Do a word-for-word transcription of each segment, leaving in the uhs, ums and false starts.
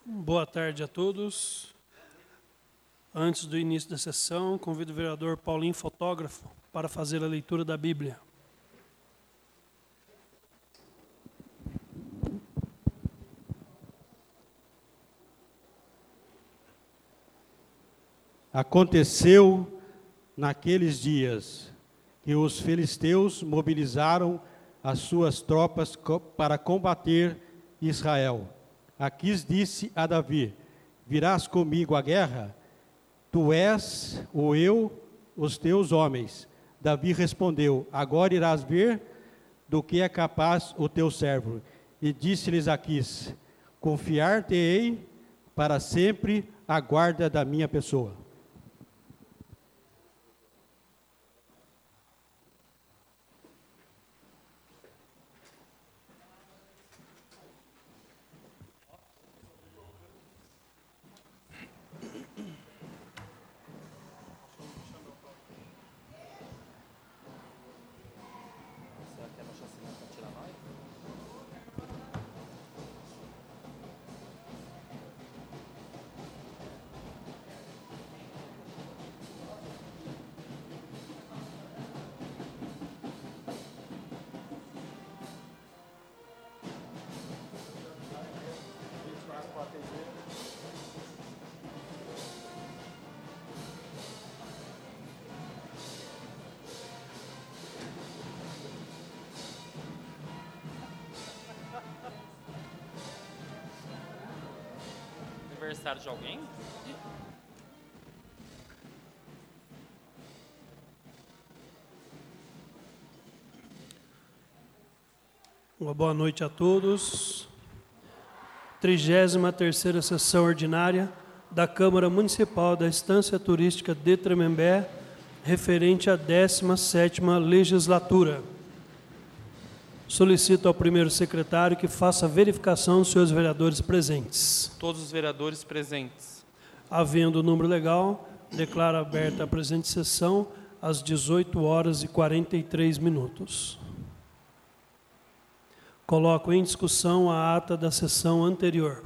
Boa tarde a todos. Antes do início da sessão, convido o vereador Paulinho, fotógrafo, para fazer a leitura da Bíblia. Aconteceu naqueles dias que os filisteus mobilizaram as suas tropas para combater Israel. Aquis disse a Davi: virás comigo à guerra? Tu és ou eu, os teus homens. Davi respondeu: agora irás ver do que é capaz o teu servo. E disse-lhes Aquis: confiar-te-ei para sempre a guarda da minha pessoa. Aniversário de alguém? Uma boa noite a todos. trigésima terceira sessão ordinária da Câmara Municipal da Estância Turística de Tremembé, referente à décima sétima legislatura. Solicito ao primeiro secretário que faça a verificação dos seus vereadores presentes. Todos os vereadores presentes. Havendo o número legal, declaro aberta a presente sessão às dezoito horas e quarenta e três minutos. Coloco em discussão a ata da sessão anterior.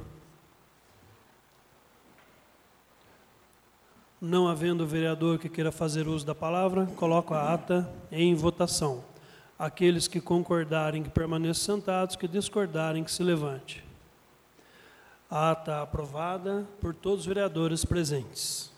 Não havendo vereador que queira fazer uso da palavra, coloco a ata em votação. Aqueles que concordarem que permaneçam sentados, que discordarem que se levante. A ata aprovada por todos os vereadores presentes.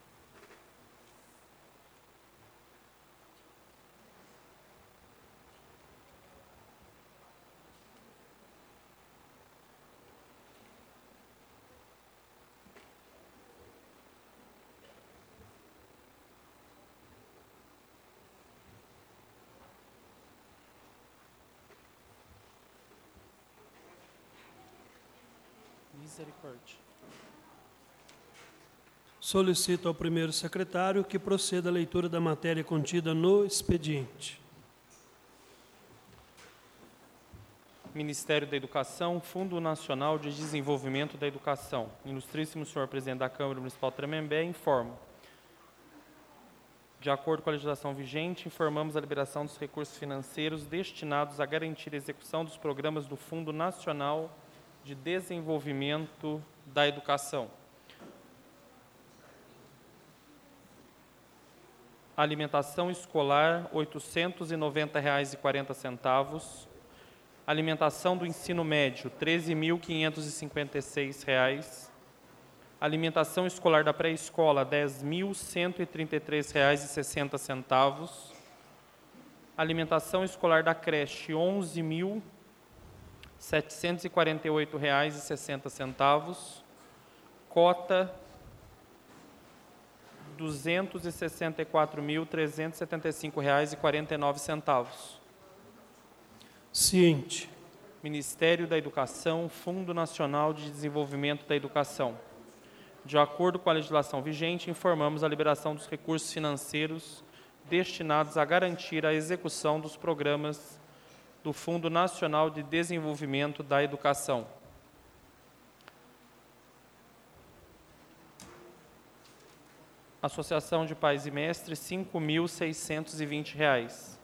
Misericórdia. Solicito ao primeiro secretário que proceda à leitura da matéria contida no expediente. Ministério da Educação, Fundo Nacional de Desenvolvimento da Educação. Ilustríssimo senhor presidente da Câmara Municipal de Tremembé, informo. De acordo com a legislação vigente, informamos a liberação dos recursos financeiros destinados a garantir a execução dos programas do Fundo Nacional de Desenvolvimento da Educação. Alimentação escolar, oitocentos e noventa reais e quarenta centavos. Alimentação do ensino médio, treze mil quinhentos e cinquenta e seis reais. Alimentação escolar da pré-escola, dez mil cento e trinta e três reais e sessenta centavos. Alimentação escolar da creche, onze mil setecentos e quarenta e oito reais e sessenta centavos, cota duzentos e sessenta e quatro mil trezentos e setenta e cinco reais e quarenta e nove centavos. Ciente. Ministério da Educação, Fundo Nacional de Desenvolvimento da Educação. De acordo com a legislação vigente, informamos a liberação dos recursos financeiros destinados a garantir a execução dos programas do Fundo Nacional de Desenvolvimento da Educação. Associação de Pais e Mestres, cinco mil seiscentos e vinte reais.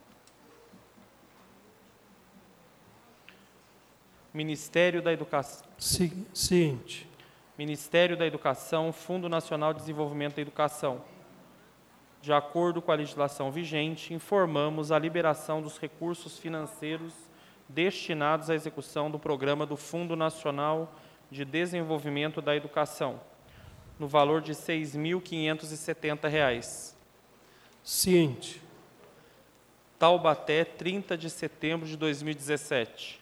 Ministério da Educação. Ciente. Ministério da Educação, Fundo Nacional de Desenvolvimento da Educação. De acordo com a legislação vigente, informamos a liberação dos recursos financeiros destinados à execução do programa do Fundo Nacional de Desenvolvimento da Educação, no valor de seis mil quinhentos e setenta reais. Ciente. Taubaté, trinta de setembro de dois mil e dezessete.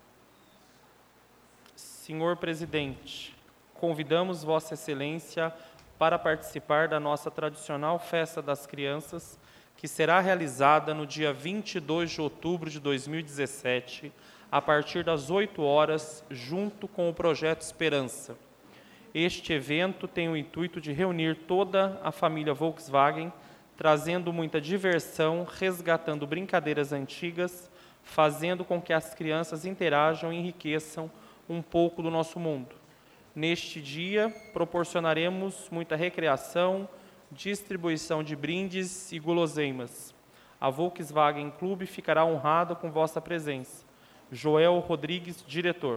Senhor Presidente, convidamos Vossa Excelência para participar da nossa tradicional Festa das Crianças, que será realizada no dia vinte e dois de outubro de dois mil e dezessete, a partir das oito horas, junto com o Projeto Esperança. Este evento tem o intuito de reunir toda a família Volkswagen, trazendo muita diversão, resgatando brincadeiras antigas, fazendo com que as crianças interajam e enriqueçam um pouco do nosso mundo. Neste dia, proporcionaremos muita recreação, distribuição de brindes e guloseimas. A Volkswagen Clube ficará honrada com vossa presença. Joel Rodrigues, diretor.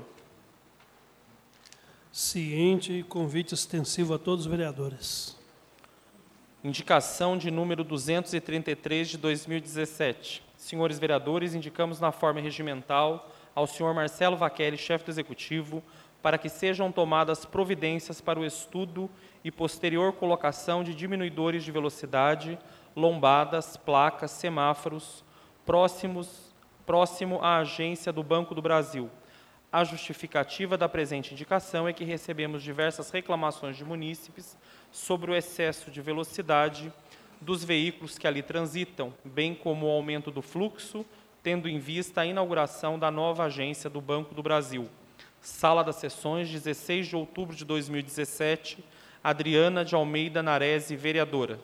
Ciente e convite extensivo a todos os vereadores. Indicação de número duzentos e trinta e três de dois mil e dezessete. Senhores vereadores, indicamos na forma regimental ao senhor Marcelo Vaqueri, chefe do Executivo, para que sejam tomadas providências para o estudo e posterior colocação de diminuidores de velocidade, lombadas, placas, semáforos, próximos, próximo à agência do Banco do Brasil. A justificativa da presente indicação é que recebemos diversas reclamações de munícipes sobre o excesso de velocidade dos veículos que ali transitam, bem como o aumento do fluxo, tendo em vista a inauguração da nova agência do Banco do Brasil. Sala das Sessões, dezesseis de outubro de dois mil e dezessete, Adriana de Almeida Narese, vereadora.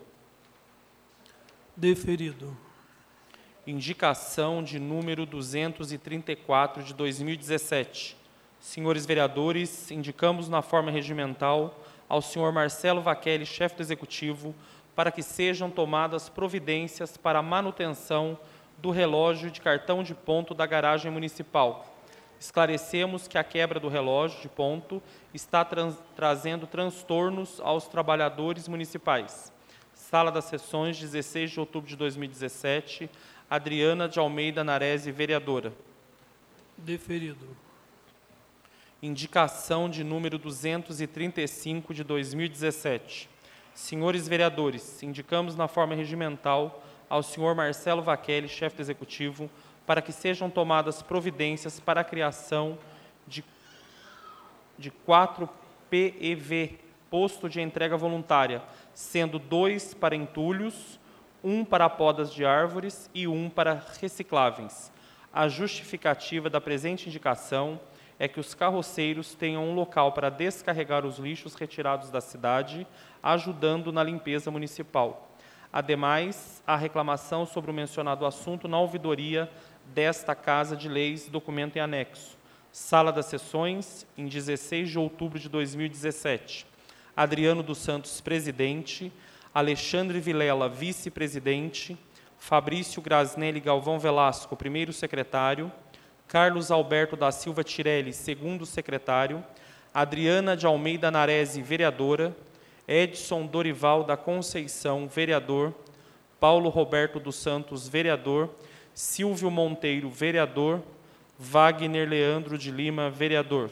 Deferido. Indicação de número duzentos e trinta e quatro de dois mil e dezessete. Senhores vereadores, indicamos na forma regimental ao senhor Marcelo Vaqueri, chefe do Executivo, para que sejam tomadas providências para a manutenção do relógio de cartão de ponto da garagem municipal. Esclarecemos que a quebra do relógio de ponto está trans, trazendo transtornos aos trabalhadores municipais. Sala das Sessões, dezesseis de outubro de dois mil e dezessete, Adriana de Almeida Narese, vereadora. Deferido. Indicação de número duzentos e trinta e cinco de dois mil e dezessete. Senhores vereadores, indicamos na forma regimental ao senhor Marcelo Vaqueri, chefe do Executivo, para que sejam tomadas providências para a criação de, de quatro P E V, posto de entrega voluntária, sendo dois para entulhos, um para podas de árvores e um para recicláveis. A justificativa da presente indicação é que os carroceiros tenham um local para descarregar os lixos retirados da cidade, ajudando na limpeza municipal. Ademais, a reclamação sobre o mencionado assunto na ouvidoria desta Casa de Leis, documento em anexo. Sala das Sessões, em dezesseis de outubro de dois mil e dezessete. Adriano dos Santos, presidente. Alexandre Vilela, vice-presidente. Fabrício Grasnelli Galvão Velasco, primeiro secretário. Carlos Alberto da Silva Tirelli, segundo secretário. Adriana de Almeida Narese, vereadora. Edson Dorival da Conceição, vereador. Paulo Roberto dos Santos, vereador. Silvio Monteiro, vereador. Wagner Leandro de Lima, vereador.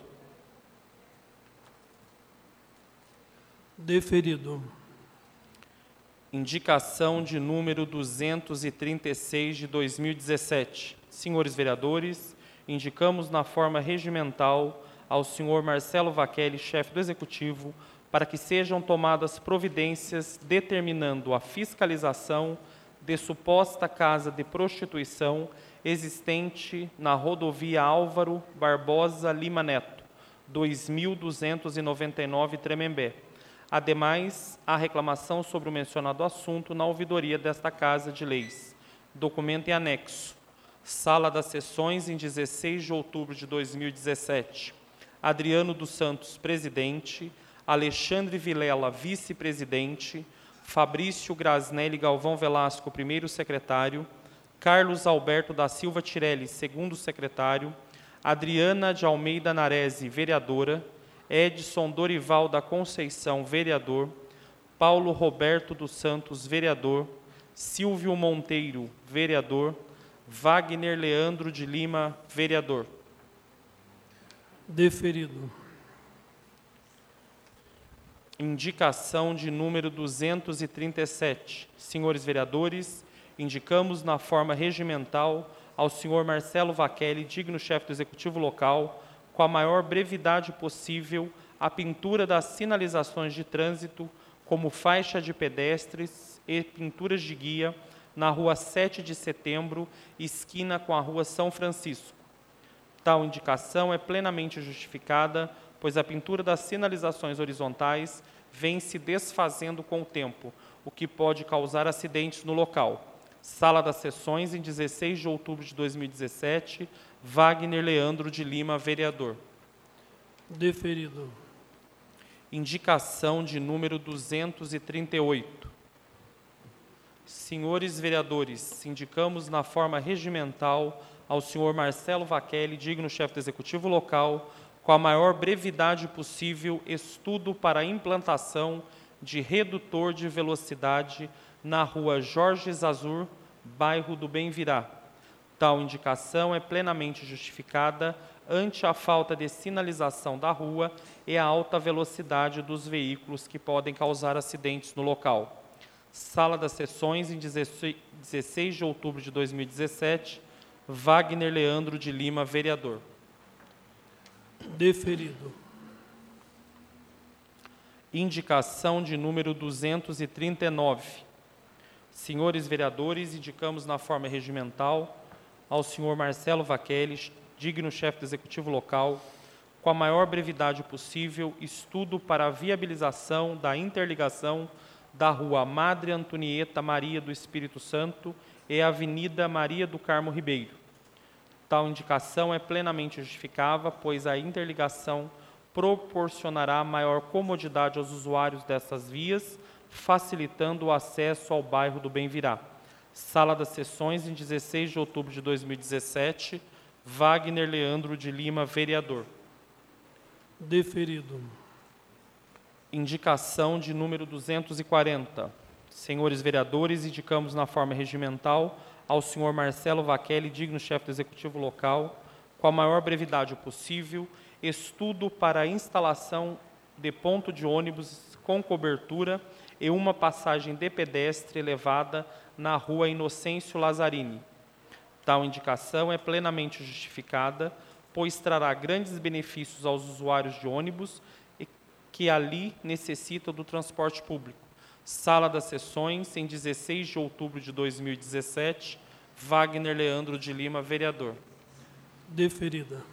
Deferido. Indicação de número duzentos e trinta e seis de dois mil e dezessete. Senhores vereadores, indicamos na forma regimental ao senhor Marcelo Vaqueri, chefe do Executivo, para que sejam tomadas providências determinando a fiscalização de suposta casa de prostituição existente na rodovia Álvaro Barbosa Lima Neto, dois mil duzentos e noventa e nove, Tremembé. Ademais, a reclamação sobre o mencionado assunto na ouvidoria desta Casa de Leis. Documento em anexo. Sala das Sessões, em dezesseis de outubro de dois mil e dezessete. Adriano dos Santos, presidente. Alexandre Vilela, vice-presidente. Fabrício Grasnelli Galvão Velasco, primeiro secretário. Carlos Alberto da Silva Tirelli, segundo secretário. Adriana de Almeida Narese, vereadora. Edson Dorival da Conceição, vereador. Paulo Roberto dos Santos, vereador. Silvio Monteiro, vereador. Wagner Leandro de Lima, vereador. Deferido. Indicação de número duzentos e trinta e sete. Senhores vereadores, indicamos na forma regimental ao senhor Marcelo Vachelli, digno chefe do Executivo Local, com a maior brevidade possível, a pintura das sinalizações de trânsito, como faixa de pedestres e pinturas de guia, na Rua sete de Setembro, esquina com a Rua São Francisco. Tal indicação é plenamente justificada, pois a pintura das sinalizações horizontais vem se desfazendo com o tempo, o que pode causar acidentes no local. Sala das Sessões, em dezesseis de outubro de dois mil e dezessete, Wagner Leandro de Lima, vereador. Deferido. Indicação de número duzentos e trinta e oito. Senhores vereadores, indicamos na forma regimental ao senhor Marcelo Vachelli, digno chefe do Executivo Local, com a maior brevidade possível, estudo para a implantação de redutor de velocidade na Rua Jorge Zazur, bairro do Bem-Virá. Tal indicação é plenamente justificada ante a falta de sinalização da rua e a alta velocidade dos veículos que podem causar acidentes no local. Sala das Sessões, em dezesseis de outubro de dois mil e dezessete, Wagner Leandro de Lima, vereador. Deferido. Indicação de número duzentos e trinta e nove. Senhores vereadores, indicamos na forma regimental ao senhor Marcelo Vachelli, digno chefe do Executivo Local, com a maior brevidade possível, estudo para a viabilização da interligação da Rua Madre Antonieta Maria do Espírito Santo e Avenida Maria do Carmo Ribeiro. Tal indicação é plenamente justificável, pois a interligação proporcionará maior comodidade aos usuários dessas vias, facilitando o acesso ao bairro do Bem-Virá. Sala das Sessões, em dezesseis de outubro de dois mil e dezessete, Wagner Leandro de Lima, vereador. Deferido. Indicação de número duzentos e quarenta. Senhores vereadores, indicamos na forma regimental ao senhor Marcelo Vachelli, digno chefe do Executivo Local, com a maior brevidade possível, estudo para a instalação de ponto de ônibus com cobertura e uma passagem de pedestre elevada na Rua Inocêncio Lazzarini. Tal indicação é plenamente justificada, pois trará grandes benefícios aos usuários de ônibus que ali necessitam do transporte público. Sala das Sessões, em dezesseis de outubro de dois mil e dezessete, Wagner Leandro de Lima, vereador. Deferida.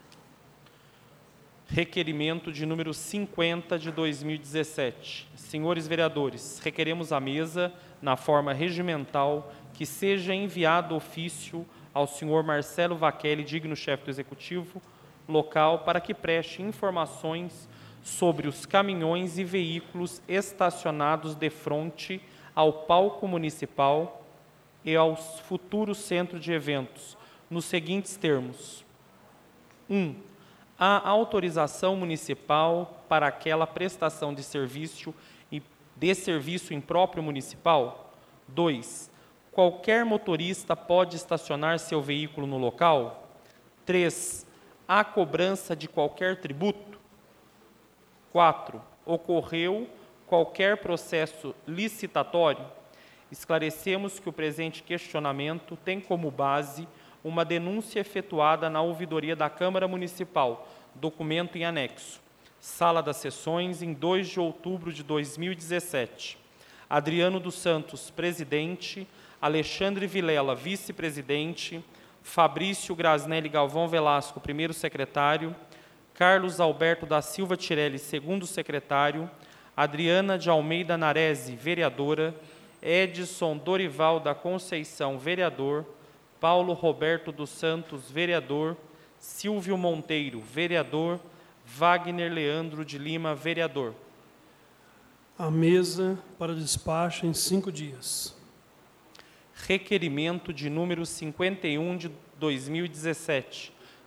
Requerimento de número cinquenta de dois mil e dezessete. Senhores vereadores, requeremos à mesa, na forma regimental, que seja enviado ofício ao senhor Marcelo Vachelli, digno chefe do Executivo Local, para que preste informações sobre os caminhões e veículos estacionados de frente ao palco municipal e ao futuro centro de eventos, nos seguintes termos. um. A autorização municipal para aquela prestação de serviço e de serviço impróprio municipal. dois. Qualquer motorista pode estacionar seu veículo no local. três. A cobrança de qualquer tributo. quatro. Ocorreu qualquer processo licitatório. Esclarecemos que o presente questionamento tem como base uma denúncia efetuada na ouvidoria da Câmara Municipal, documento em anexo. Sala das Sessões, em dois de outubro de dois mil e dezessete. Adriano dos Santos, presidente. Alexandre Vilela, vice-presidente. Fabrício Grasnelli Galvão Velasco, primeiro secretário. Carlos Alberto da Silva Tirelli, segundo secretário. Adriana de Almeida Narese, vereadora. Edson Dorival da Conceição, vereador. Paulo Roberto dos Santos, vereador. Silvio Monteiro, vereador. Wagner Leandro de Lima, vereador. A mesa para despacho em cinco dias. Requerimento de número cinquenta e um de dois mil e dezessete.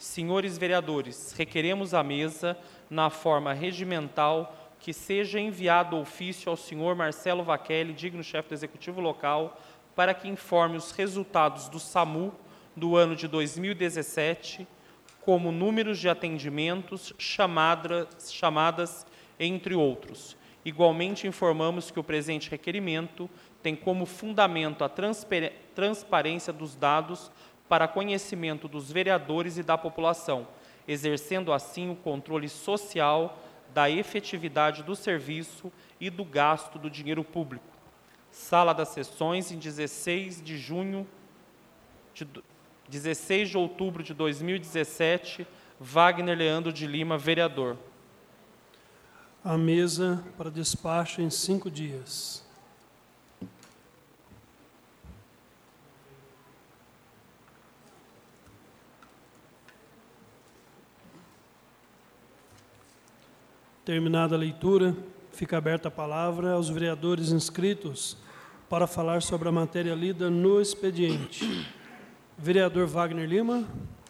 Senhores vereadores, requeremos à mesa, na forma regimental, que seja enviado ofício ao senhor Marcelo Vachelli, digno chefe do Executivo Local, para que informe os resultados do SAMU do ano de dois mil e dezessete, como números de atendimentos, chamadas, chamadas, entre outros. Igualmente, informamos que o presente requerimento tem como fundamento a transparência dos dados para conhecimento dos vereadores e da população, exercendo assim o controle social da efetividade do serviço e do gasto do dinheiro público. Sala das Sessões, em dezesseis de junho, de dezesseis de outubro de dois mil e dezessete, Wagner Leandro de Lima, vereador. A mesa para despacho em cinco dias. Terminada a leitura, fica aberta a palavra aos vereadores inscritos para falar sobre a matéria lida no expediente. Vereador Wagner Lima.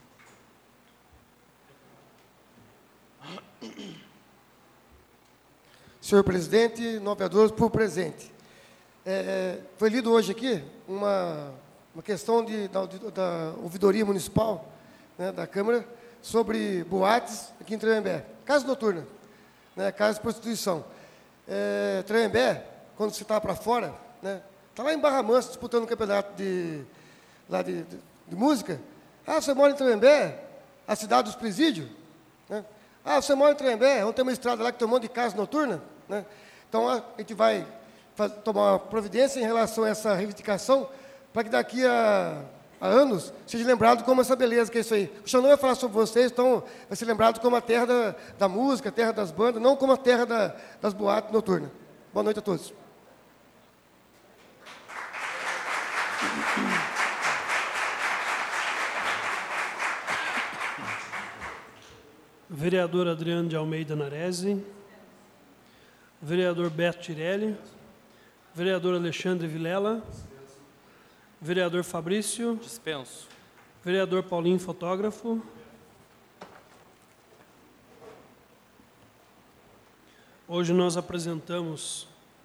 Senhor presidente, nove vereadores por presente. É, foi lido hoje aqui uma, uma questão de, da, da ouvidoria municipal, né, da Câmara, sobre boates aqui em Tremembé. Casa noturna, né, casa de prostituição. É, Tremembé, quando você está para fora, né, está lá em Barra Mansa disputando um campeonato de, lá de, de, de música. Ah, você mora em Tremembé, a cidade dos presídios, né? Ah, você mora em Tremembé, onde tem uma estrada lá que tem um monte de casa noturna, né? Então, a gente vai faz, tomar uma providência em relação a essa reivindicação, para que daqui a, a anos seja lembrado como essa beleza que é isso aí. O senhor não vai falar sobre vocês, então vai ser lembrado como a terra da, da música, a terra das bandas, não como a terra da, das boates noturnas. Boa noite a todos. Vereador Adriano de Almeida Narese, vereador Beto Tirelli, vereador Alexandre Vilela, vereador Fabrício, dispenso, vereador Paulinho Fotógrafo, hoje nós apresentamos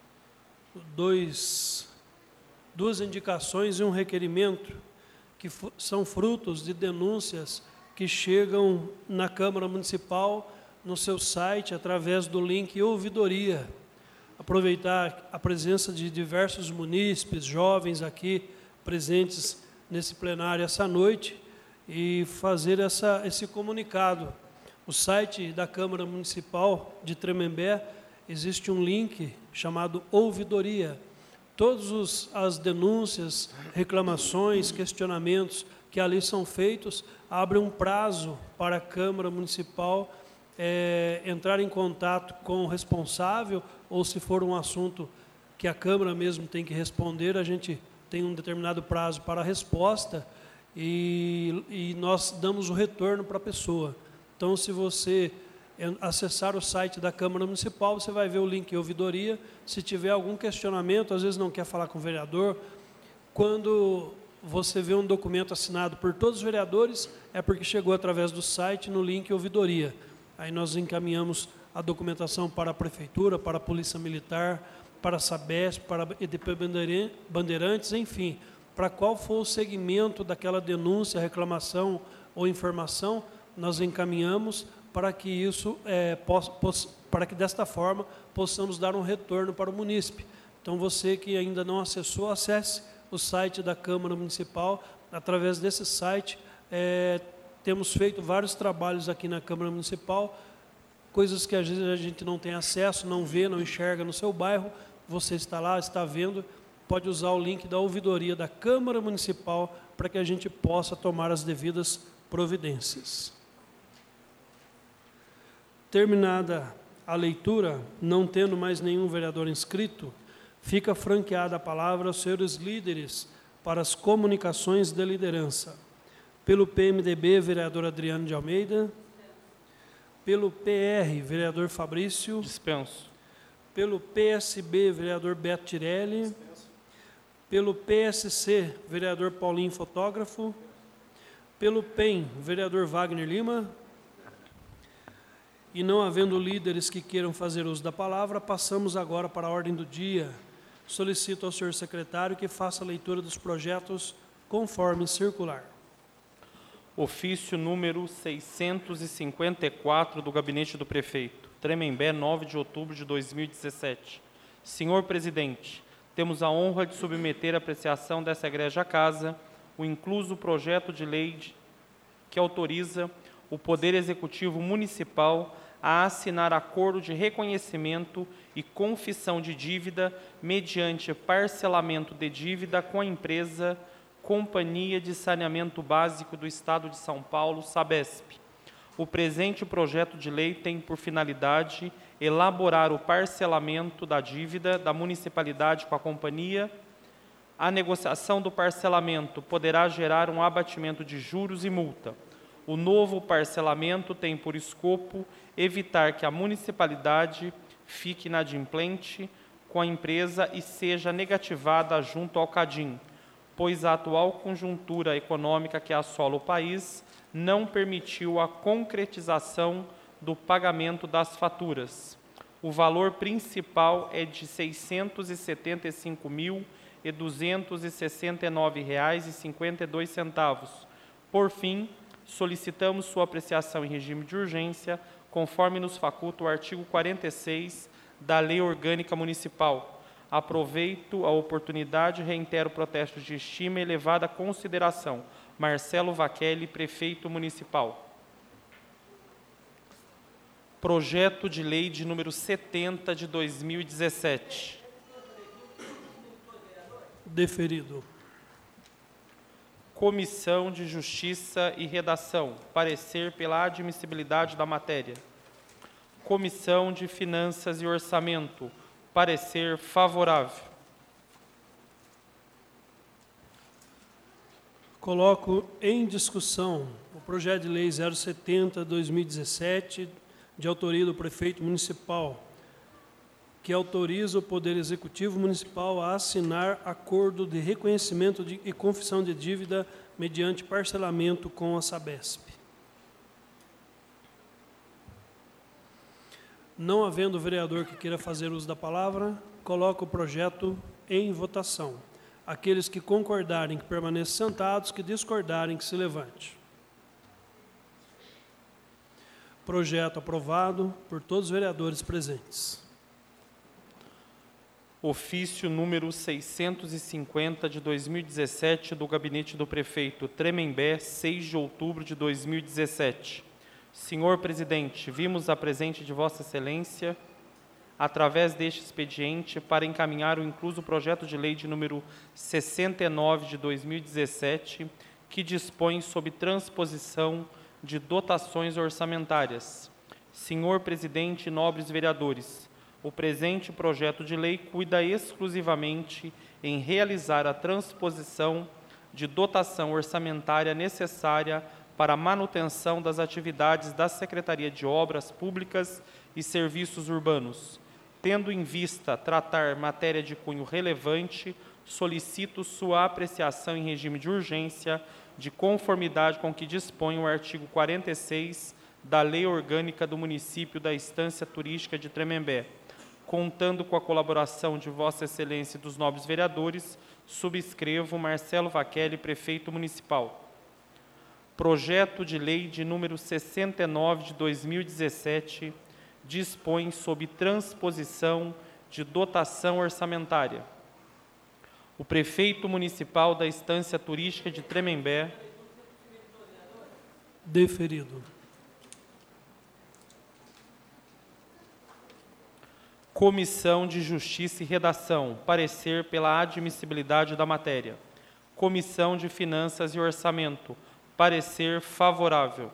dois, duas indicações e um requerimento que são frutos de denúncias que chegam na Câmara Municipal, no seu site, através do link Ouvidoria. Aproveitar a presença de diversos munícipes, jovens aqui presentes nesse plenário essa noite e fazer essa, esse comunicado. O site da Câmara Municipal de Tremembé existe um link chamado Ouvidoria. Todas as denúncias, reclamações, questionamentos que ali são feitos, abre um prazo para a Câmara Municipal é, entrar em contato com o responsável, ou se for um assunto que a Câmara mesmo tem que responder, a gente tem um determinado prazo para a resposta e, e nós damos o retorno para a pessoa. Então, se você acessar o site da Câmara Municipal, você vai ver o link Ouvidoria. Se tiver algum questionamento, às vezes não quer falar com o vereador, quando você vê um documento assinado por todos os vereadores, é porque chegou através do site no link Ouvidoria. Aí nós encaminhamos a documentação para a Prefeitura, para a Polícia Militar, para a Sabesp, para a E D P Bandeirantes, enfim, para qual for o segmento daquela denúncia, reclamação ou informação, nós encaminhamos para que isso, é, possa, possa, para que desta forma possamos dar um retorno para o munícipe. Então, você que ainda não acessou, acesse o site da Câmara Municipal. Através desse site, é, temos feito vários trabalhos aqui na Câmara Municipal, coisas que às vezes a gente não tem acesso, não vê, não enxerga no seu bairro. Você está lá, está vendo, pode usar o link da ouvidoria da Câmara Municipal para que a gente possa tomar as devidas providências. Terminada a leitura, não tendo mais nenhum vereador inscrito, fica franqueada a palavra aos senhores líderes para as comunicações de liderança. Pelo P M D B, vereador Adriano de Almeida. Pelo P R, vereador Fabrício. Dispenso. Pelo P S B, vereador Beto Tirelli. Dispenso. Pelo P S C, vereador Paulinho Fotógrafo. Pelo P E M, vereador Wagner Lima. E não havendo líderes que queiram fazer uso da palavra, passamos agora para a ordem do dia. Solicito ao senhor secretário que faça a leitura dos projetos conforme circular. Ofício número seiscentos e cinquenta e quatro do Gabinete do Prefeito, Tremembé, nove de outubro de dois mil e dezessete. Senhor Presidente, temos a honra de submeter à apreciação dessa egrégia Casa o incluso projeto de lei de, que autoriza o Poder Executivo Municipal a assinar acordo de reconhecimento e confissão de dívida mediante parcelamento de dívida com a empresa Companhia de Saneamento Básico do Estado de São Paulo, Sabesp. O presente projeto de lei tem por finalidade elaborar o parcelamento da dívida da municipalidade com a companhia. A negociação do parcelamento poderá gerar um abatimento de juros e multa. O novo parcelamento tem por escopo evitar que a municipalidade fique inadimplente com a empresa e seja negativada junto ao CADIM, pois a atual conjuntura econômica que assola o país não permitiu a concretização do pagamento das faturas. O valor principal é de seiscentos e setenta e cinco mil duzentos e sessenta e nove reais e cinquenta e dois centavos. Por fim, solicitamos sua apreciação em regime de urgência, conforme nos faculta o artigo quarenta e seis da Lei Orgânica Municipal. Aproveito a oportunidade e reitero o protesto de estima e elevada consideração. Marcelo Vachelli, Prefeito Municipal. Projeto de Lei de número setenta de dois mil e dezessete. Deferido. Comissão de Justiça e Redação. Parecer pela admissibilidade da matéria. Comissão de Finanças e Orçamento. Parecer favorável. Coloco em discussão o projeto de lei zero setenta barra dois mil e dezessete, de autoria do prefeito municipal, que autoriza o Poder Executivo Municipal a assinar acordo de reconhecimento de, e confissão de dívida mediante parcelamento com a Sabesp. Não havendo vereador que queira fazer uso da palavra, coloco o projeto em votação. Aqueles que concordarem que permaneçam sentados, que discordarem que se levante. Projeto aprovado por todos os vereadores presentes. Ofício número seiscentos e cinquenta de dois mil e dezessete do Gabinete do Prefeito, Tremembé, seis de outubro de dois mil e dezessete. Senhor Presidente, vimos a presente de Vossa Excelência, através deste expediente, para encaminhar o incluso projeto de lei de número sessenta e nove de dois mil e dezessete, que dispõe sobre transposição de dotações orçamentárias. Senhor Presidente e nobres vereadores, o presente projeto de lei cuida exclusivamente em realizar a transposição de dotação orçamentária necessária para a manutenção das atividades da Secretaria de Obras Públicas e Serviços Urbanos. Tendo em vista tratar matéria de cunho relevante, solicito sua apreciação em regime de urgência, de conformidade com o que dispõe o artigo quarenta e seis da Lei Orgânica do Município da Estância Turística de Tremembé. Contando com a colaboração de Vossa Excelência e dos nobres vereadores, subscrevo Marcelo Vachelli, Prefeito Municipal. Projeto de Lei de número sessenta e nove de dois mil e dezessete dispõe sobre transposição de dotação orçamentária. O Prefeito Municipal da Estância Turística de Tremembé. Deferido. Comissão de Justiça e Redação. Parecer pela admissibilidade da matéria. Comissão de Finanças e Orçamento. Parecer favorável.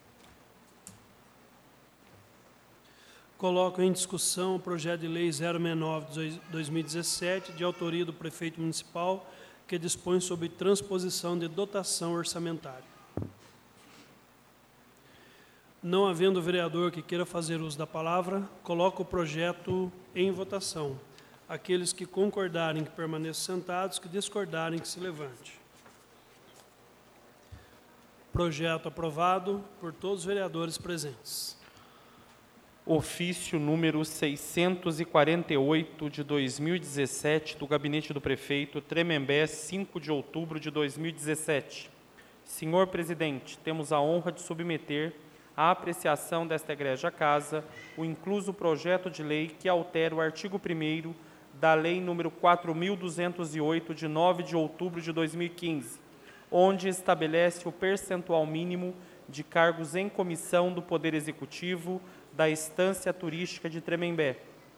Coloco em discussão o projeto de lei zero sessenta e nove de dois mil e dezessete, de autoria do prefeito municipal, que dispõe sobre transposição de dotação orçamentária. Não havendo vereador que queira fazer uso da palavra, coloco o projeto em votação. Aqueles que concordarem que permaneçam sentados, que discordarem que se levante. Projeto aprovado por todos os vereadores presentes. Ofício número seiscentos e quarenta e oito, de dois mil e dezessete, do Gabinete do Prefeito, Tremembé, cinco de outubro de dois mil e dezessete. Senhor Presidente, temos a honra de submeter à apreciação desta egrégia Casa o incluso projeto de lei que altera o artigo primeiro da Lei número quatro mil duzentos e oito, de nove de outubro de dois mil e quinze, onde estabelece o percentual mínimo de cargos em comissão do Poder Executivo da Estância Turística de Tremembé,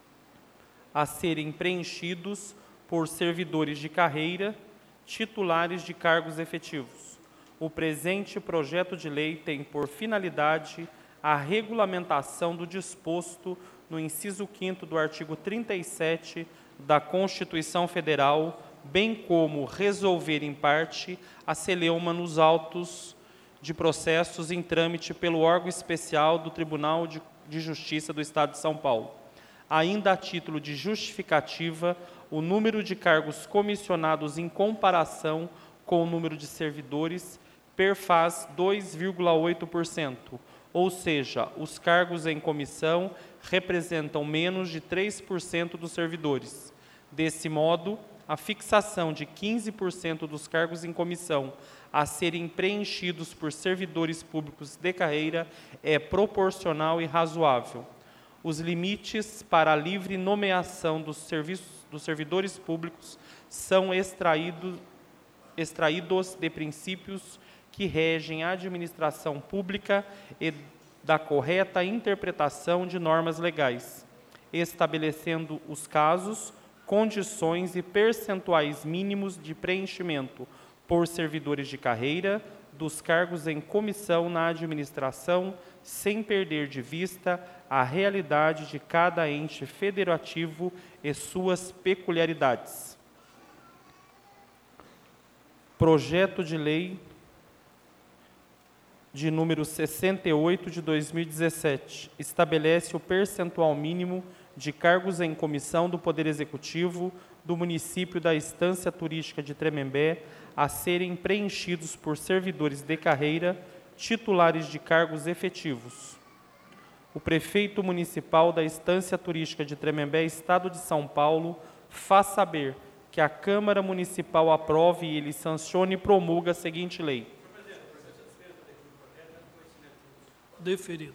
a serem preenchidos por servidores de carreira, titulares de cargos efetivos. O presente projeto de lei tem por finalidade a regulamentação do disposto no inciso quinto do artigo trinta e sete da Constituição Federal, bem como resolver em parte a celeuma nos autos de processos em trâmite pelo órgão especial do Tribunal de, de Justiça do Estado de São Paulo. Ainda a título de justificativa, o número de cargos comissionados em comparação com o número de servidores perfaz dois vírgula oito por cento, ou seja, os cargos em comissão representam menos de três por cento dos servidores. Desse modo, a fixação de quinze por cento dos cargos em comissão a serem preenchidos por servidores públicos de carreira é proporcional e razoável. Os limites para a livre nomeação dos, serviços, dos servidores públicos são extraídos, extraídos de princípios que regem a administração pública e da correta interpretação de normas legais, estabelecendo os casos, condições e percentuais mínimos de preenchimento por servidores de carreira dos cargos em comissão na administração, sem perder de vista a realidade de cada ente federativo e suas peculiaridades. Projeto de lei de número sessenta e oito, de dois mil e dezessete, estabelece o percentual mínimo de cargos em comissão do Poder Executivo do município da Estância Turística de Tremembé a serem preenchidos por servidores de carreira, titulares de cargos efetivos. O prefeito municipal da Estância Turística de Tremembé, Estado de São Paulo, faz saber que a Câmara Municipal aprove e ele sancione e promulga a seguinte lei. Deferido.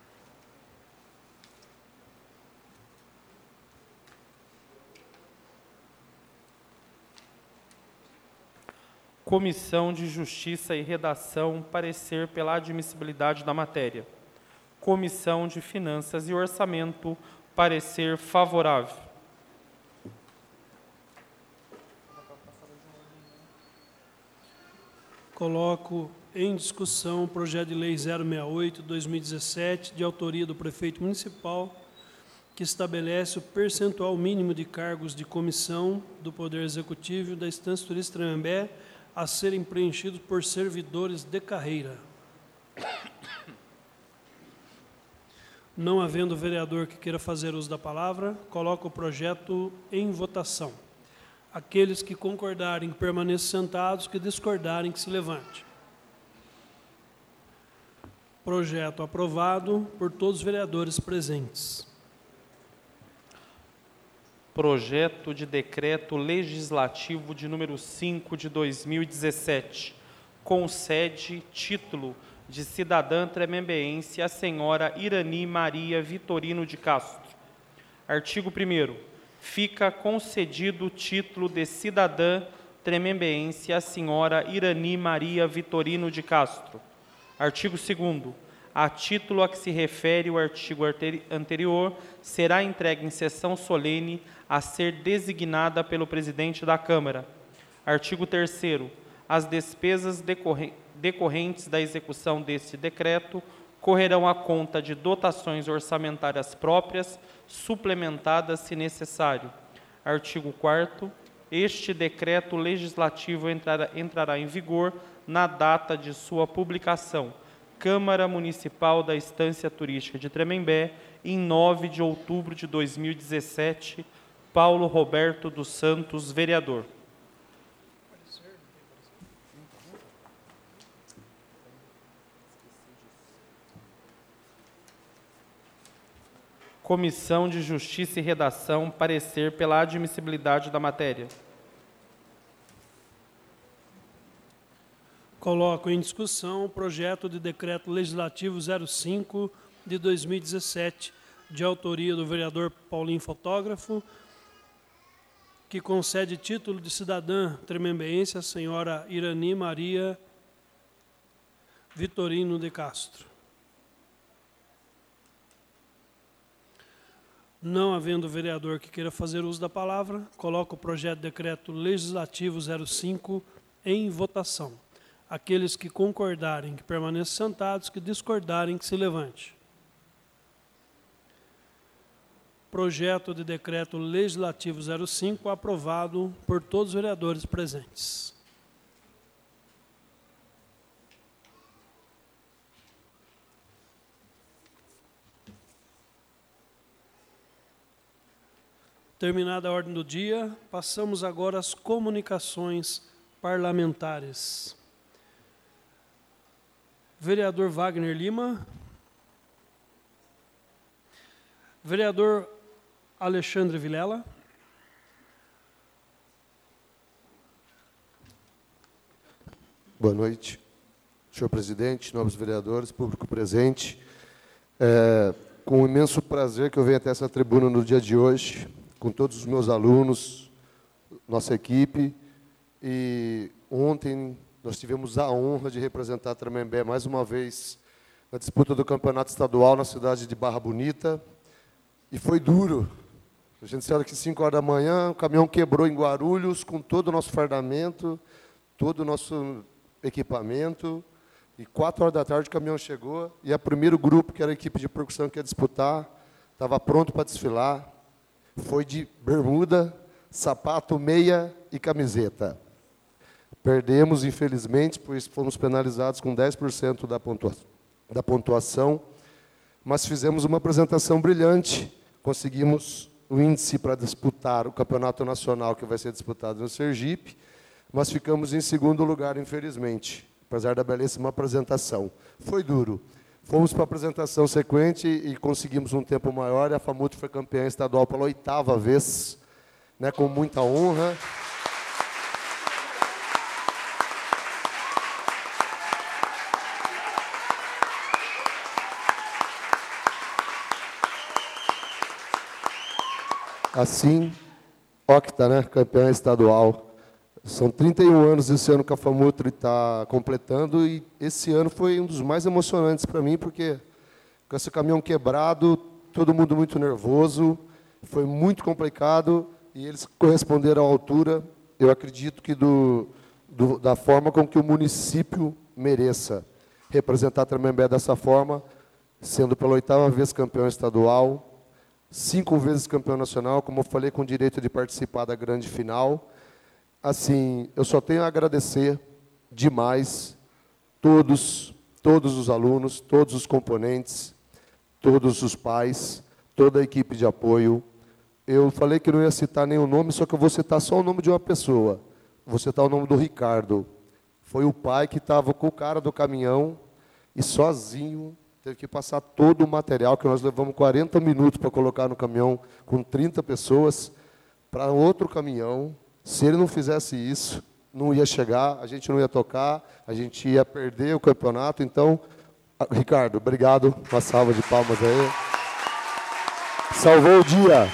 Comissão de Justiça e Redação, parecer pela admissibilidade da matéria. Comissão de Finanças e Orçamento, parecer favorável. Coloco em discussão o projeto de lei zero sessenta e oito, dois mil e dezessete, de autoria do prefeito municipal, que estabelece o percentual mínimo de cargos de comissão do Poder Executivo da Estância Turística Tremembé a serem preenchidos por servidores de carreira. Não havendo vereador que queira fazer uso da palavra, coloco o projeto em votação. Aqueles que concordarem que permaneçam sentados, que discordarem que se levante. Projeto aprovado por todos os vereadores presentes. Projeto de Decreto Legislativo de número cinco de dois mil e dezessete, concede título de cidadã tremembeense à senhora Irani Maria Vitorino de Castro. Artigo primeiro. Fica concedido o título de cidadã tremembeense à senhora Irani Maria Vitorino de Castro. Artigo segundo. A título a que se refere o artigo anterior, será entregue em sessão solene a ser designada pelo presidente da Câmara. Artigo terceiro. As despesas decorrentes da execução deste decreto correrão à conta de dotações orçamentárias próprias, suplementadas se necessário. Artigo quarto. Este decreto legislativo entrará, entrará em vigor na data de sua publicação. Câmara Municipal da Estância Turística de Tremembé, em nove de outubro de dois mil e dezessete, Paulo Roberto dos Santos, vereador. Comissão de Justiça e Redação, parecer pela admissibilidade da matéria. Coloco em discussão o projeto de decreto legislativo zero cinco de dois mil e dezessete, de autoria do vereador Paulinho Fotógrafo, que concede título de cidadã tremembeense à senhora Irani Maria Vitorino de Castro. Não havendo vereador que queira fazer uso da palavra, coloco o projeto de decreto legislativo zero cinco em votação. Aqueles que concordarem que permaneçam sentados, que discordarem que se levante. Projeto de decreto legislativo zero cinco aprovado por todos os vereadores presentes. Terminada a ordem do dia, passamos agora às comunicações parlamentares. Vereador Wagner Lima. Vereador Alexandre Vilela. Boa noite, senhor presidente, nobres vereadores, público presente. É, com imenso prazer que eu venho até essa tribuna no dia de hoje, com todos os meus alunos, nossa equipe. E ontem nós tivemos a honra de representar Tremembé mais uma vez na disputa do campeonato estadual na cidade de Barra Bonita. E foi duro. A gente saiu aqui cinco horas da manhã, o caminhão quebrou em Guarulhos com todo o nosso fardamento, todo o nosso equipamento. E quatro horas da tarde o caminhão chegou e o primeiro grupo, que era a equipe de percussão que ia disputar, estava pronto para desfilar. Foi de bermuda, sapato, meia e camiseta. Perdemos, infelizmente, pois fomos penalizados com dez por cento da pontuação, da pontuação, mas fizemos uma apresentação brilhante. Conseguimos o índice para disputar o campeonato nacional, que vai ser disputado no Sergipe, mas ficamos em segundo lugar, infelizmente, apesar da belíssima apresentação. Foi duro. Fomos para a apresentação sequente e conseguimos um tempo maior, e a FAMUT foi campeã estadual pela oitava vez, né, com muita honra. Assim, Octa, né, campeã estadual. São trinta e um anos esse ano que a FAMUTRI está completando, e esse ano foi um dos mais emocionantes para mim, porque com esse caminhão quebrado, todo mundo muito nervoso, foi muito complicado, e eles corresponderam à altura, eu acredito que do, do, da forma com que o município mereça representar Tremembé dessa forma, sendo pela oitava vez campeão estadual, cinco vezes campeão nacional, como eu falei, com direito de participar da grande final. Assim, eu só tenho a agradecer demais todos, todos os alunos, todos os componentes, todos os pais, toda a equipe de apoio. Eu falei que não ia citar nenhum nome, só que eu vou citar só o nome de uma pessoa. Vou citar o nome do Ricardo. Foi o pai que estava com o cara do caminhão e sozinho teve que passar todo o material, que nós levamos quarenta minutos para colocar no caminhão, com trinta pessoas, para outro caminhão. Se ele não fizesse isso, não ia chegar, a gente não ia tocar, a gente ia perder o campeonato. Então, Ricardo, obrigado, uma salva de palmas aí. Salvou o dia.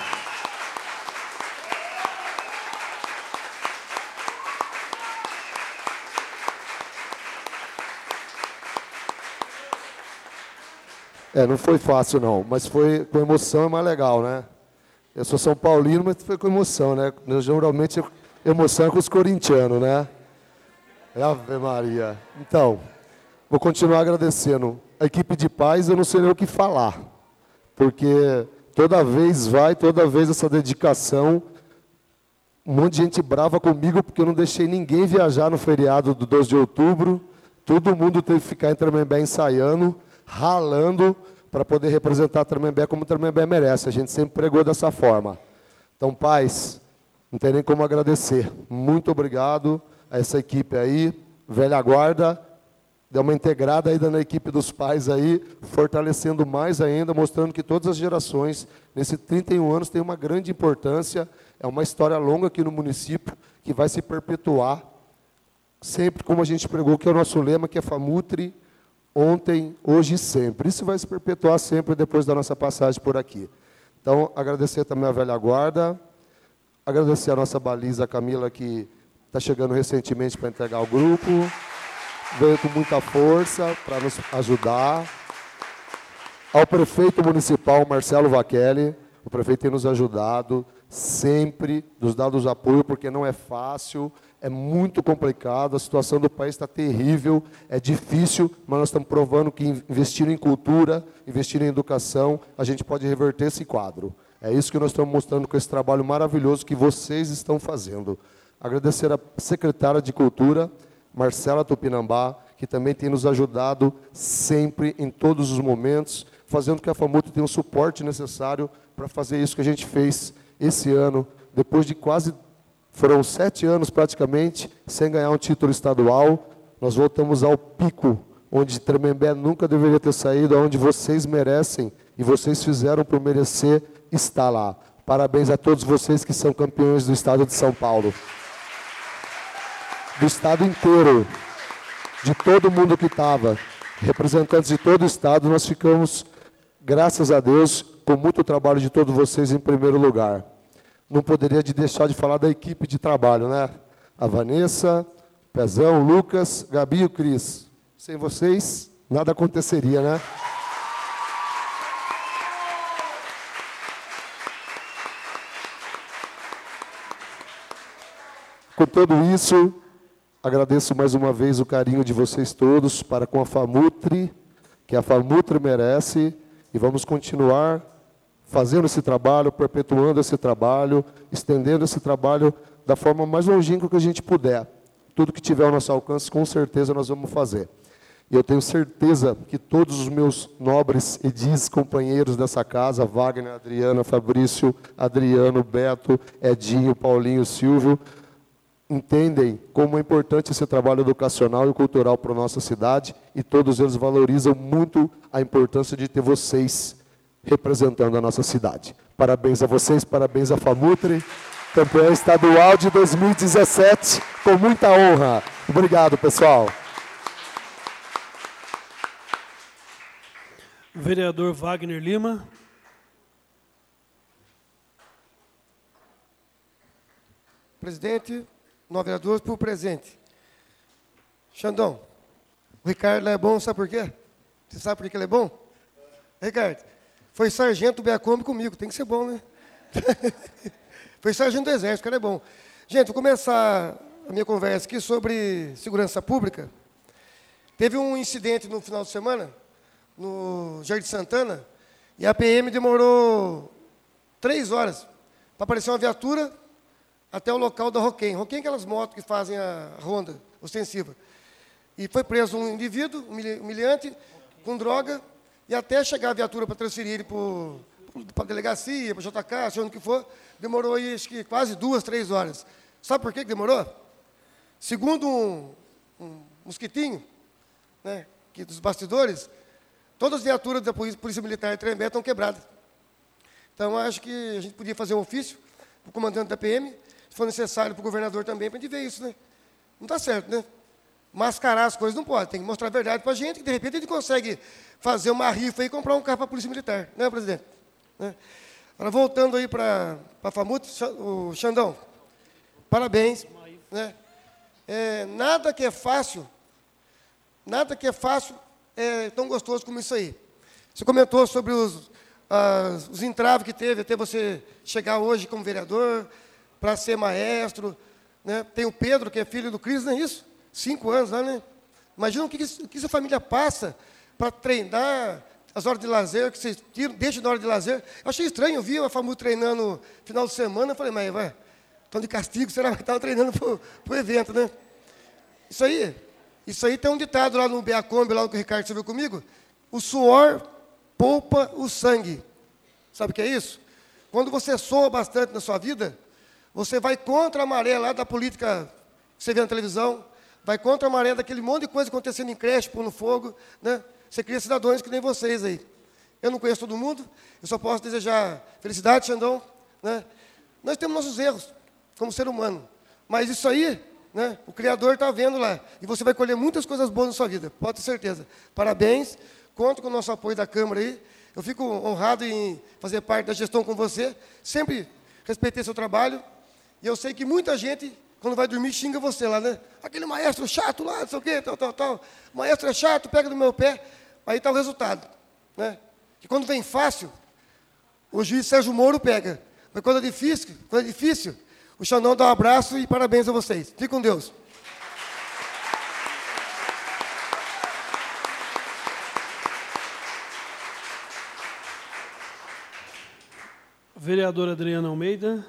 É, não foi fácil não, mas foi com emoção, é mais legal, né? Eu sou São Paulino, mas foi com emoção, né? Eu, geralmente, emoção é com os corintianos, né? Ave Maria. Então, vou continuar agradecendo. A equipe de pais, eu não sei nem o que falar, porque toda vez vai, toda vez essa dedicação, um monte de gente brava comigo, porque eu não deixei ninguém viajar no feriado do doze de outubro, todo mundo teve que ficar em Tremembé ensaiando, ralando para poder representar Tremembé como Tremembé merece. A gente sempre pregou dessa forma. Então, pais, não tem nem como agradecer. Muito obrigado a essa equipe aí, velha guarda deu uma integrada ainda na equipe dos pais aí, fortalecendo mais ainda, mostrando que todas as gerações, nesses trinta e um anos, têm uma grande importância. É uma história longa aqui no município, que vai se perpetuar, sempre como a gente pregou, que é o nosso lema, que é FAMUTRE, ontem, hoje e sempre. Isso vai se perpetuar sempre depois da nossa passagem por aqui. Então, agradecer também a velha guarda, agradecer a nossa baliza, a Camila, que está chegando recentemente para entregar o grupo, veio com muita força para nos ajudar. Ao prefeito municipal, Marcelo Vachelli, o prefeito tem nos ajudado, sempre nos dado os apoios, porque não é fácil, é muito complicado, a situação do país está terrível, é difícil, mas nós estamos provando que investindo em cultura, investindo em educação, a gente pode reverter esse quadro. É isso que nós estamos mostrando com esse trabalho maravilhoso que vocês estão fazendo. Agradecer a secretária de Cultura, Marcela Tupinambá, que também tem nos ajudado sempre, em todos os momentos, fazendo que a FAMUTRE tenha o suporte necessário para fazer isso que a gente fez esse ano, depois de quase, foram sete anos praticamente, sem ganhar um título estadual. Nós voltamos ao pico, onde Tremembé nunca deveria ter saído, onde vocês merecem, e vocês fizeram por merecer estar lá. Parabéns a todos vocês que são campeões do estado de São Paulo. Do estado inteiro, de todo mundo que estava, representantes de todo o estado, nós ficamos, graças a Deus, com muito trabalho de todos vocês em primeiro lugar. Não poderia de deixar de falar da equipe de trabalho, né? A Vanessa, Pezão, o Lucas, Gabi e o Cris. Sem vocês, nada aconteceria, né? Com tudo isso, agradeço mais uma vez o carinho de vocês todos para com a FAMUTRE, que a FAMUTRE merece, e vamos continuar fazendo esse trabalho, perpetuando esse trabalho, estendendo esse trabalho da forma mais longínqua que a gente puder. Tudo que tiver ao nosso alcance, com certeza nós vamos fazer. E eu tenho certeza que todos os meus nobres edis, companheiros dessa casa, Wagner, Adriana, Fabrício, Adriano, Beto, Edinho, Paulinho, Silvio, entendem como é importante esse trabalho educacional e cultural para a nossa cidade, e todos eles valorizam muito a importância de ter vocês representando a nossa cidade. Parabéns a vocês, parabéns à FAMUTRE, campeã estadual de dois mil e dezessete, com muita honra. Obrigado, pessoal. Vereador Wagner Lima. Presidente, nove vereadores por presente. Xandão, o Ricardo é bom, sabe por quê? Você sabe por que ele é bom? Ricardo, foi sargento do Beacombe comigo, tem que ser bom, né? Foi sargento do Exército, o cara é bom. Gente, vou começar a minha conversa aqui sobre segurança pública. Teve um incidente no final de semana, no Jardim Santana, e a P M demorou três horas para aparecer uma viatura até o local da Roquem. Roquem é aquelas motos que fazem a ronda ostensiva. E foi preso um indivíduo, humilhante, com droga, e até chegar a viatura para transferir ele para a delegacia, para a J K, seja onde que for, demorou aí, acho que quase duas, três horas. Sabe por que que demorou? Segundo um, um mosquitinho, né, que dos bastidores, todas as viaturas da Polícia, Polícia Militar de Tremembé estão quebradas. Então, acho que a gente podia fazer um ofício para o comandante da P M, se for necessário para o governador também, para a gente ver isso, né? Não está certo, né? Mascarar as coisas não pode, tem que mostrar a verdade para a gente, que de repente a gente consegue fazer uma rifa e comprar um carro para a Polícia Militar, né, presidente? Né? Agora, voltando aí para a FAMUTRE, o Xandão, parabéns. Né? É, nada que é fácil, nada que é fácil é tão gostoso como isso aí. Você comentou sobre os, as, os entraves que teve até você chegar hoje como vereador, para ser maestro. Né? Tem o Pedro, que é filho do Cris, não é isso? Cinco anos lá, né? Imagina o que, o que essa família passa para treinar as horas de lazer, que vocês tiram, deixam na hora de lazer. Eu achei estranho, eu vi a FAMUTRE treinando no final de semana, eu falei, mas vai, estão de castigo, será que estavam treinando para o evento, né? Isso aí, isso aí tem um ditado lá no Beacombe, lá no que o Ricardo você viu comigo, o suor poupa o sangue. Sabe o que é isso? Quando você soa bastante na sua vida, você vai contra a maré lá da política que você vê na televisão, vai contra a maré daquele monte de coisa acontecendo em creche, pondo fogo, né? Você cria cidadãos que nem vocês aí. Eu não conheço todo mundo, eu só posso desejar felicidade, Xandão, né? Nós temos nossos erros, como ser humano, mas isso aí, né, o Criador está vendo lá, e você vai colher muitas coisas boas na sua vida, pode ter certeza. Parabéns, conto com o nosso apoio da Câmara aí, eu fico honrado em fazer parte da gestão com você, sempre respeitei seu trabalho, e eu sei que muita gente, quando vai dormir, xinga você lá, né? Aquele maestro chato lá, não sei o quê, tal, tal, tal. O maestro é chato, pega no meu pé, aí está o resultado, né? Que quando vem fácil, o juiz Sérgio Moro pega. Mas quando é difícil, quando é difícil, o Xandão dá um abraço e parabéns a vocês. Fique com Deus. Vereadora Adriana Almeida.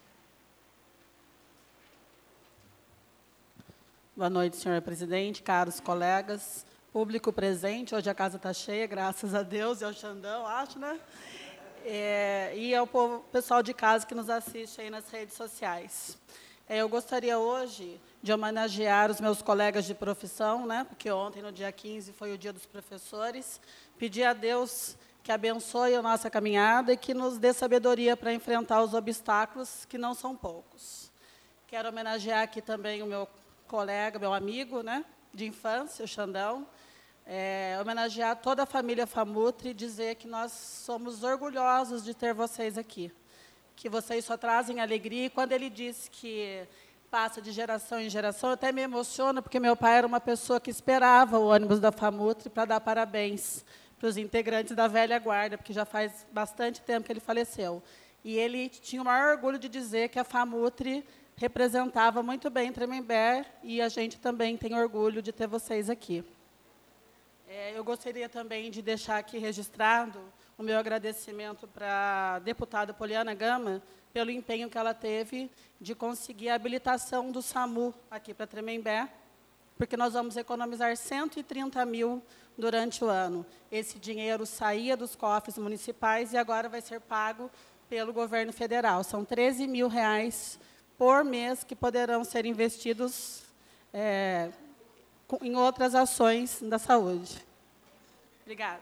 Boa noite, senhor presidente, caros colegas, público presente. Hoje a casa está cheia, graças a Deus, e ao Xandão, acho, né? É, e ao povo, pessoal de casa que nos assiste aí nas redes sociais. É, eu gostaria hoje de homenagear os meus colegas de profissão, né? Porque ontem, no dia quinze, foi o dia dos professores. Pedir a Deus que abençoe a nossa caminhada e que nos dê sabedoria para enfrentar os obstáculos, que não são poucos. Quero homenagear aqui também o meu colega, meu amigo, né, de infância, o Xandão, é, homenagear toda a família Famutri e dizer que nós somos orgulhosos de ter vocês aqui, que vocês só trazem alegria. E quando ele disse que passa de geração em geração, eu até me emociono, porque meu pai era uma pessoa que esperava o ônibus da Famutri para dar parabéns para os integrantes da velha guarda, porque já faz bastante tempo que ele faleceu. E ele tinha o maior orgulho de dizer que a Famutri representava muito bem Tremembé, e a gente também tem orgulho de ter vocês aqui. É, eu gostaria também de deixar aqui registrado o meu agradecimento para a deputada Poliana Gama, pelo empenho que ela teve de conseguir a habilitação do SAMU aqui para Tremembé, porque nós vamos economizar cento e trinta mil durante o ano. Esse dinheiro saía dos cofres municipais e agora vai ser pago pelo governo federal. São treze mil reais por mês que poderão ser investidos é, em outras ações da saúde. Obrigada.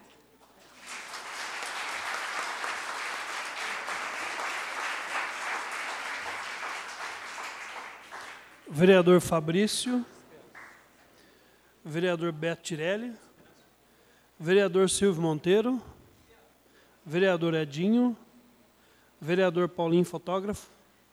Vereador Fabrício. Vereador Beto Tirelli. Vereador Silvio Monteiro. Vereador Edinho. Vereador Paulinho, fotógrafo.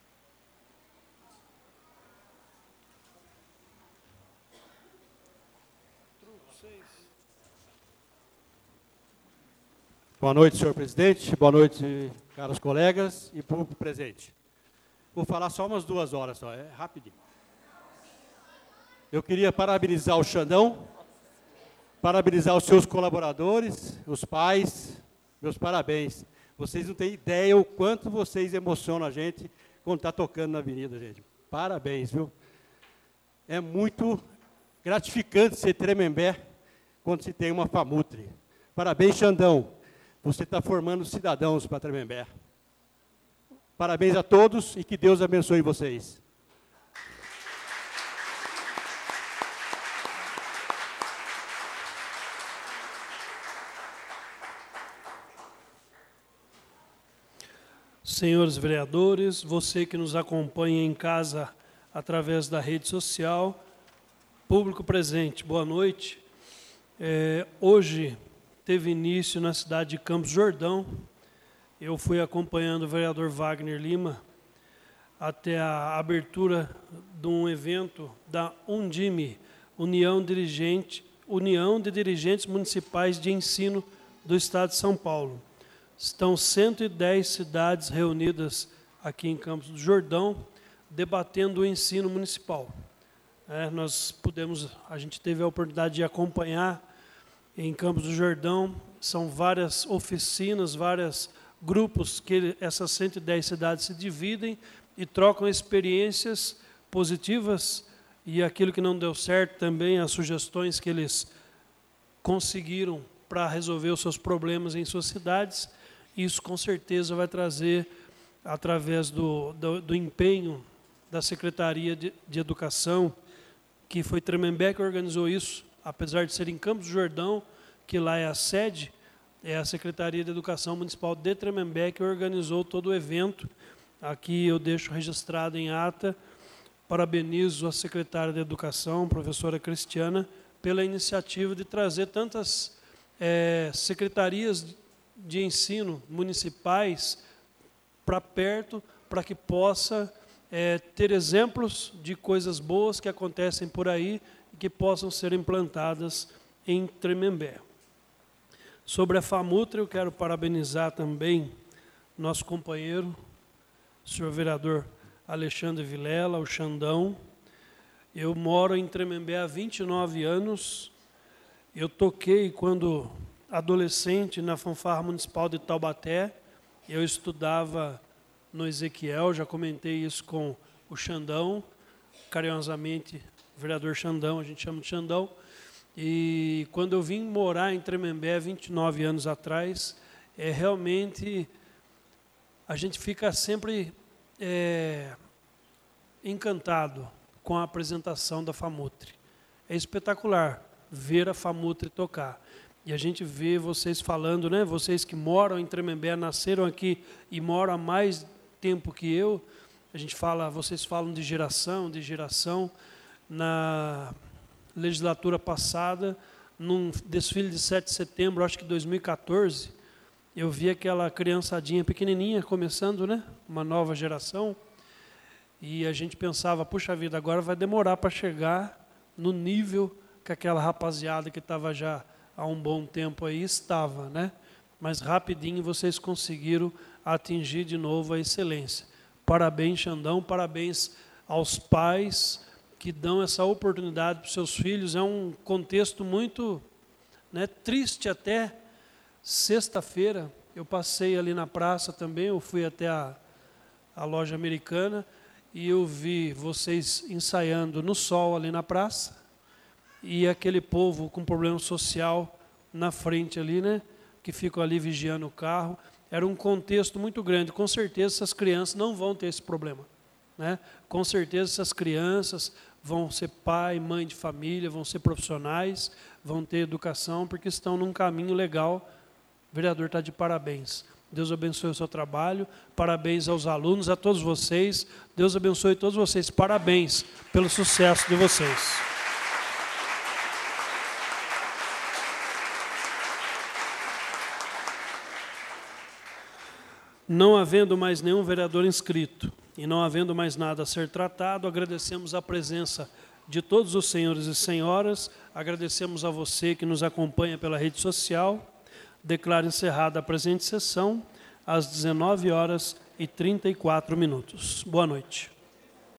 Boa noite, senhor presidente. Boa noite, caros colegas e público presente. Vou falar só umas duas horas, só, é rapidinho. Eu queria parabenizar o Xandão, parabenizar os seus colaboradores, os pais, meus parabéns. Vocês não têm ideia o quanto vocês emocionam a gente quando está tocando na avenida, gente. Parabéns, viu? É muito gratificante ser Tremembé quando se tem uma Famutri. Parabéns, Xandão. Você está formando cidadãos para Tremembé. Parabéns a todos e que Deus abençoe vocês. Senhores vereadores, você que nos acompanha em casa através da rede social, público presente, boa noite. É, hoje teve início na cidade de Campos do Jordão. Eu fui acompanhando o vereador Wagner Lima até a abertura de um evento da Undime, União, Dirigente, União de Dirigentes Municipais de Ensino do Estado de São Paulo. Estão cento e dez cidades reunidas aqui em Campos do Jordão, debatendo o ensino municipal. É, nós pudemos, a gente teve a oportunidade de acompanhar em Campos do Jordão, são várias oficinas, vários grupos que essas cento e dez cidades se dividem e trocam experiências positivas e aquilo que não deu certo também, as sugestões que eles conseguiram para resolver os seus problemas em suas cidades. Isso, com certeza, vai trazer, através do, do, do empenho da Secretaria de, de Educação que foi Tremembé que organizou isso, apesar de ser em Campos do Jordão, que lá é a sede, é a Secretaria de Educação Municipal de Tremembé que organizou todo o evento. Aqui eu deixo registrado em ata, parabenizo a secretária de Educação, professora Cristiana, pela iniciativa de trazer tantas é, secretarias de ensino municipais para perto, para que possa é, ter exemplos de coisas boas que acontecem por aí e que possam ser implantadas em Tremembé. Sobre a FAMUTRA, eu quero parabenizar também nosso companheiro, o senhor vereador Alexandre Vilela, o Xandão. Eu moro em Tremembé há vinte e nove anos. Eu toquei quando adolescente na Fanfarra Municipal de Taubaté. Eu estudava no Ezequiel, já comentei isso com o Xandão, carinhosamente, vereador Xandão, a gente chama de Xandão. E quando eu vim morar em Tremembé, vinte e nove anos atrás, é realmente, a gente fica sempre é, encantado com a apresentação da FAMUTRE. É espetacular ver a FAMUTRE tocar. E a gente vê vocês falando, né? Vocês que moram em Tremembé, nasceram aqui e moram há mais tempo que eu. A gente fala, vocês falam de geração, de geração. Na legislatura passada, num desfile de sete de setembro, acho que dois mil e quatorze, eu vi aquela criançadinha pequenininha começando, né? Uma nova geração. E a gente pensava, puxa vida, agora vai demorar para chegar no nível que aquela rapaziada que estava já há um bom tempo aí estava, né? Mas rapidinho vocês conseguiram atingir de novo a excelência. Parabéns, Xandão, parabéns aos pais que dão essa oportunidade para os seus filhos. É um contexto muito, né, triste até. Sexta-feira, eu passei ali na praça também, eu fui até a, a loja americana, e eu vi vocês ensaiando no sol ali na praça, e aquele povo com problema social na frente ali, né, que ficam ali vigiando o carro. Era um contexto muito grande. Com certeza essas crianças não vão ter esse problema, né? Com certeza essas crianças vão ser pai, mãe de família, vão ser profissionais, vão ter educação, porque estão num caminho legal. O vereador está de parabéns. Deus abençoe o seu trabalho. Parabéns aos alunos, a todos vocês. Deus abençoe todos vocês. Parabéns pelo sucesso de vocês. Não havendo mais nenhum vereador inscrito e não havendo mais nada a ser tratado, agradecemos a presença de todos os senhores e senhoras, agradecemos a você que nos acompanha pela rede social. Declaro encerrada a presente sessão às dezenove horas e trinta e quatro minutos. Boa noite.